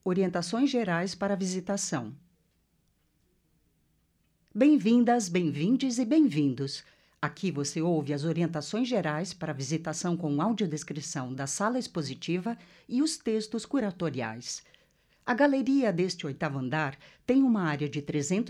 Orientações gerais para a visitação. Bem-vindas, bem-vindes e bem-vindos. Aqui você ouve as orientações gerais para a visitação com audiodescrição da sala expositiva e os textos curatoriais. A galeria deste 8º andar tem uma área de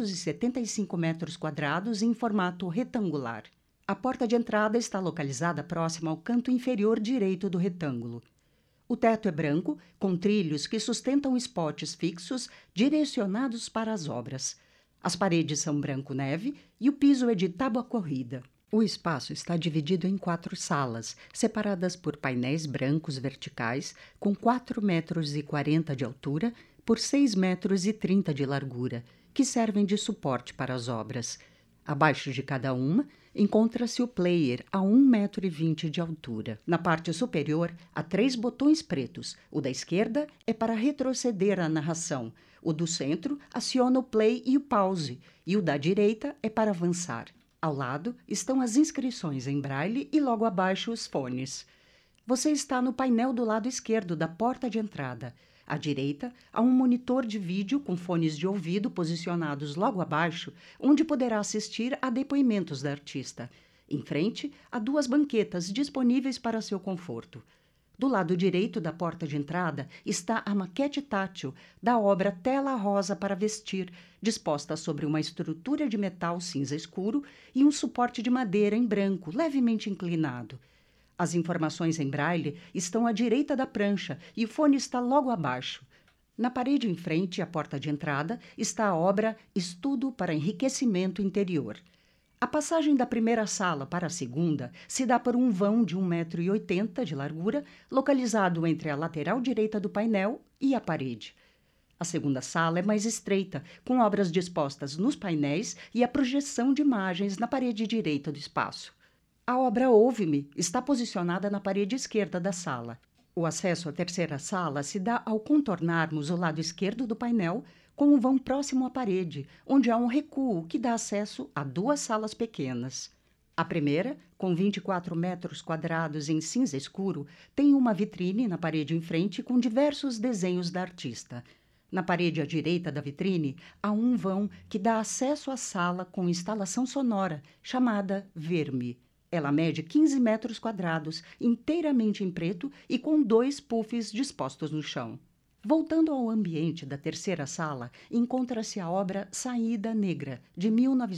375 metros quadrados em formato retangular. A porta de entrada está localizada próxima ao canto inferior direito do retângulo. O teto é branco, com trilhos que sustentam spots fixos direcionados para as obras. As paredes são branco-neve e o piso é de tábua corrida. O espaço está dividido em 4 salas, separadas por painéis brancos verticais, com 4,40 metros de altura por 6,30 metros de largura, que servem de suporte para as obras. Abaixo de cada uma, encontra-se o player a 1,20 metro de altura. Na parte superior, há 3 botões pretos. O da esquerda é para retroceder a narração. O do centro aciona o play e o pause. E o da direita é para avançar. Ao lado estão as inscrições em braille e logo abaixo os fones. Você está no painel do lado esquerdo da porta de entrada. À direita, há um monitor de vídeo com fones de ouvido posicionados logo abaixo, onde poderá assistir a depoimentos da artista. Em frente, há 2 banquetas disponíveis para seu conforto. Do lado direito da porta de entrada está a maquete tátil da obra Tela Rosa para Vestir, disposta sobre uma estrutura de metal cinza escuro e um suporte de madeira em branco, levemente inclinado. As informações em braille estão à direita da prancha e o fone está logo abaixo. Na parede em frente à porta de entrada está a obra Estudo para Enriquecimento Interior. A passagem da primeira sala para a segunda se dá por um vão de 1,80 metro de largura, localizado entre a lateral direita do painel e a parede. A segunda sala é mais estreita, com obras dispostas nos painéis e a projeção de imagens na parede direita do espaço. A obra Ouve-me está posicionada na parede esquerda da sala. O acesso à terceira sala se dá ao contornarmos o lado esquerdo do painel, com um vão próximo à parede, onde há um recuo que dá acesso a 2 salas pequenas. A primeira, com 24 metros quadrados em cinza escuro, tem uma vitrine na parede em frente com diversos desenhos da artista. Na parede à direita da vitrine, há um vão que dá acesso à sala com instalação sonora, chamada Ver-me. Ela mede 15 metros quadrados, inteiramente em preto e com 2 puffs dispostos no chão. Voltando ao ambiente da terceira sala, encontra-se a obra Saída Negra, de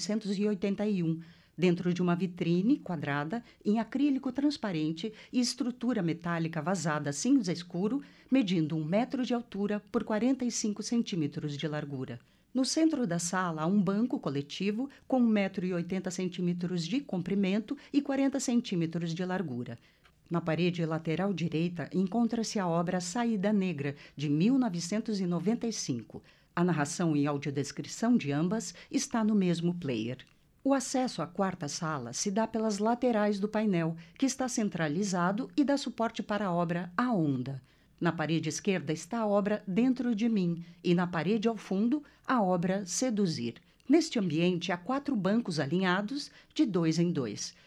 1981, dentro de uma vitrine quadrada em acrílico transparente e estrutura metálica vazada cinza escuro, medindo 1 metro de altura por 45 centímetros de largura. No centro da sala há um banco coletivo com 1,80 metro de comprimento e 40 centímetros de largura. Na parede lateral direita encontra-se a obra Saída Negra, de 1995. A narração e audiodescrição de ambas está no mesmo player. O acesso à quarta sala se dá pelas laterais do painel, que está centralizado e dá suporte para a obra A Onda. Na parede esquerda está a obra Dentro de Mim e na parede ao fundo a obra Seduzir. Neste ambiente há 4 bancos alinhados de 2 em 2.